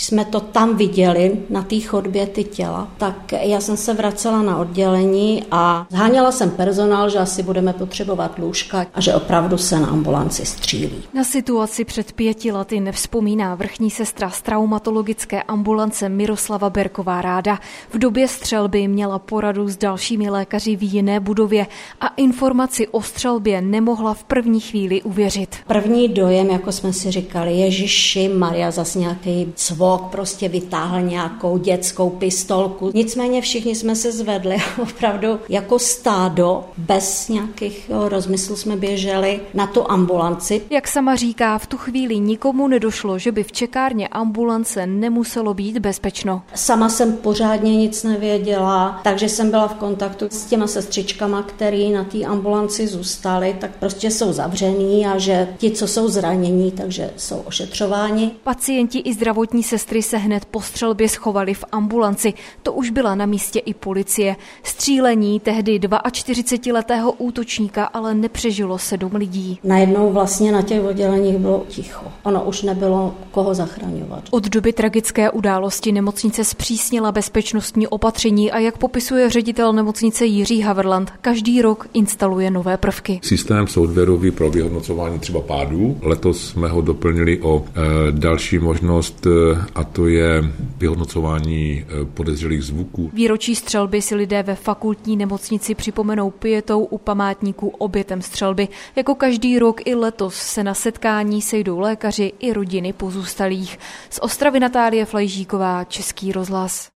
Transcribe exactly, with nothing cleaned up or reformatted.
jsme to tam viděli, na té chodbě ty těla, tak já jsem se vracela na oddělení a zháněla jsem personál, že asi budeme potřebovat lůžka a že opravdu se na ambulanci střílí. Na situaci před pěti lety nevzpomíná vrchní sestra z traumatologické ambulance Miroslava Berková Ráda. V době střelby měla poradu s dalšími lékaři v jiné budově a informaci o střelbě nemohla v první chvíli uvěřit. První dojem, jako jsme si říkali, Ježiši Maria, zas nějaký cvok, prostě vytáhl nějakou dětskou pistolku. Nicméně všichni jsme se zvedli, opravdu jako stádo, bez nějakých rozmyslů jsme běželi na tu ambulanci. Jak sama říká, v tu chvíli nikomu nedošlo, že by v čekárně ambulance nemuselo být bezpečno. Sama jsem pořádně nic nevěděla, takže jsem byla v kontaktu s těma sestřičkama, který na té ambulanci zůstali, tak prostě jsou zavřený a že ti, co jsou zranění, takže jsou ošetřováni. Pacienti i zdravotní sestry se hned po střelbě schovali v ambulanci. To už byla na místě i policie. Střílení tehdy čtyřicetiletého útočníka ale nepřežilo sedm lidí. Najednou vlastně na těch odděleních bylo ticho. Ono už nebylo koho zachraňovat. Od doby tragické události nemocnice zpřísnila bezpečnostní opatření a jak popisuje ředitel nemocnice Jiří Haverland, každý rok instaluje nové prvky. Systém softwarový pro vyhodnocování třeba pádů. Letos jsme ho doplnili o e, další možnost e, a to je vyhodnocování e, podezřelých zvuků. Výročí střelby si lidé ve fakultní nemocnici připomenou pietou u památníků obětem střelby. Jako každý rok i letos se na setkání sejdou lékaři i rodiny pozůstalých. Z Ostravy Natálie Flajžíková, Český rozhlas.